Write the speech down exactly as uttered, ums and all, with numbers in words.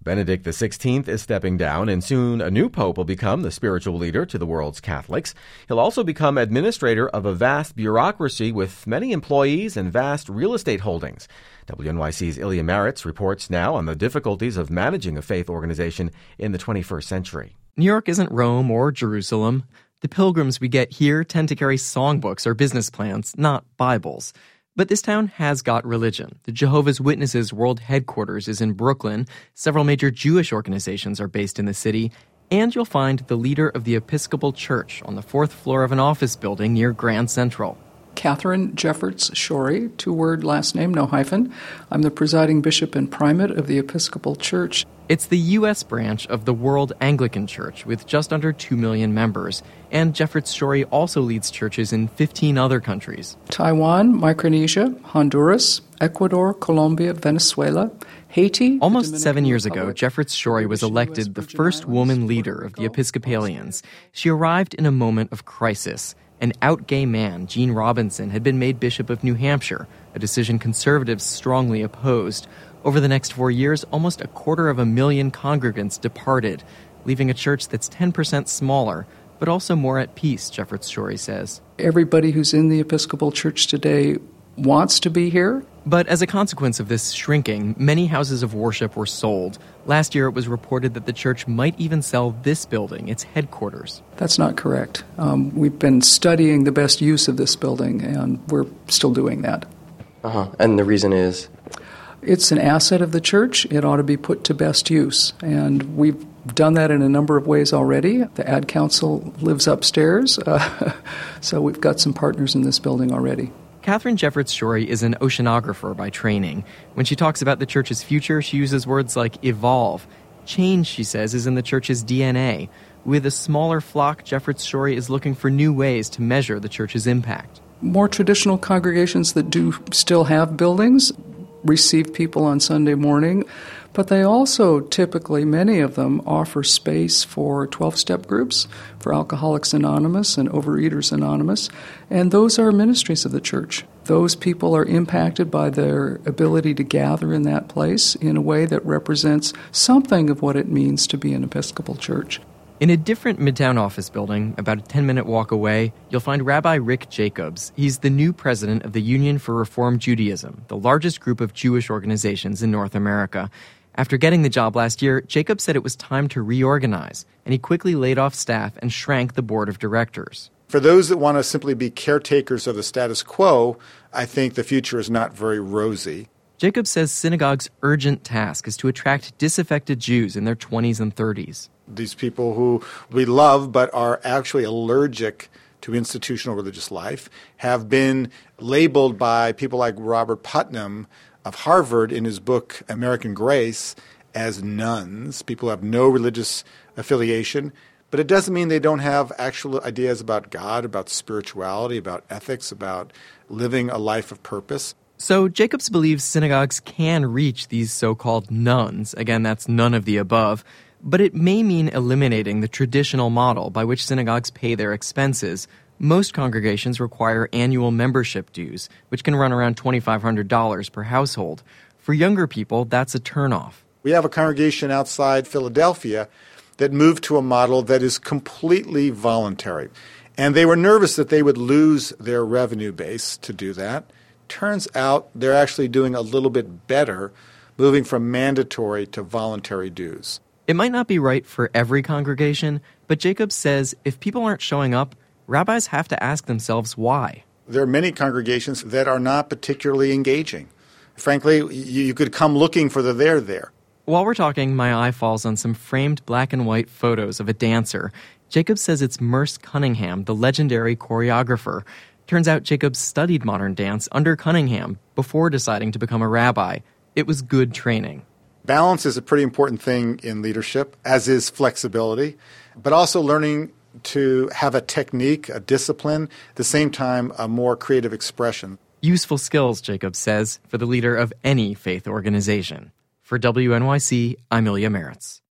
Benedict the sixteenth is stepping down, and soon a new pope will become the spiritual leader to the world's Catholics. He'll also become administrator of a vast bureaucracy with many employees and vast real estate holdings. W N Y C's Ilya Maritz reports now on the difficulties of managing a faith organization in the twenty-first century. New York isn't Rome or Jerusalem. The pilgrims we get here tend to carry songbooks or business plans, not Bibles. But this town has got religion. The Jehovah's Witnesses World Headquarters is in Brooklyn. Several major Jewish organizations are based in the city. And you'll find the leader of the Episcopal Church on the fourth floor of an office building near Grand Central. Catherine Jeffords Shorey, two-word last name, no hyphen. I'm the presiding bishop and primate of the Episcopal Church. It's the U S branch of the World Anglican Church with just under two million members. And Jeffords Shorey also leads churches in fifteen other countries. Taiwan, Micronesia, Honduras, Ecuador, Colombia, Venezuela, Haiti. Almost seven years ago, Jeffords Shorey was elected the first woman leader of the Episcopalians. She arrived in a moment of crisis. An out-gay man, Gene Robinson, had been made Bishop of New Hampshire, a decision conservatives strongly opposed. Over the next four years, almost a quarter of a million congregants departed, leaving a church that's ten percent smaller, but also more at peace, Jeffords Shorey says. Everybody who's in the Episcopal Church today wants to be here. But as a consequence of this shrinking, many houses of worship were sold. Last year, it was reported that the church might even sell this building, its headquarters. That's not correct. Um, we've been studying the best use of this building, and we're still doing that. Uh-huh. And the reason is? It's an asset of the church. It ought to be put to best use. And we've done that in a number of ways already. The ad council lives upstairs, uh, so we've got some partners in this building already. Catherine Jeffords Shorey is an oceanographer by training. When she talks about the church's future, she uses words like evolve. Change, she says, is in the church's D N A. With a smaller flock, Jeffords Shorey is looking for new ways to measure the church's impact. More traditional congregations that do still have buildings receive people on Sunday morning, but they also typically, many of them, offer space for twelve-step groups, for Alcoholics Anonymous and Overeaters Anonymous, and those are ministries of the church. Those people are impacted by their ability to gather in that place in a way that represents something of what it means to be an Episcopal church. In a different Midtown office building, about a ten-minute walk away, you'll find Rabbi Rick Jacobs. He's the new president of the Union for Reform Judaism, the largest group of Jewish organizations in North America. After getting the job last year, Jacobs said it was time to reorganize, and he quickly laid off staff and shrank the board of directors. For those that want to simply be caretakers of the status quo, I think the future is not very rosy. Jacobs says synagogue's urgent task is to attract disaffected Jews in their twenties and thirties. These people who we love but are actually allergic to institutional religious life have been labeled by people like Robert Putnam of Harvard in his book American Grace as nuns. People have no religious affiliation, but it doesn't mean they don't have actual ideas about God, about spirituality, about ethics, about living a life of purpose. So Jacobs believes synagogues can reach these so-called nuns. Again, that's none of the above. But it may mean eliminating the traditional model by which synagogues pay their expenses. Most congregations require annual membership dues, which can run around twenty-five hundred dollars per household. For younger people, that's a turnoff. We have a congregation outside Philadelphia that moved to a model that is completely voluntary. And they were nervous that they would lose their revenue base to do that. Turns out they're actually doing a little bit better, moving from mandatory to voluntary dues. It might not be right for every congregation, but Jacobs says if people aren't showing up, rabbis have to ask themselves why. There are many congregations that are not particularly engaging. Frankly, you could come looking for the there there. While we're talking, my eye falls on some framed black and white photos of a dancer. Jacobs says it's Merce Cunningham, the legendary choreographer. Turns out Jacobs studied modern dance under Cunningham before deciding to become a rabbi. It was good training. Balance is a pretty important thing in leadership, as is flexibility, but also learning to have a technique, a discipline, at the same time, a more creative expression. Useful skills, Jacobs says, for the leader of any faith organization. For W N Y C, I'm Ilya Maritz.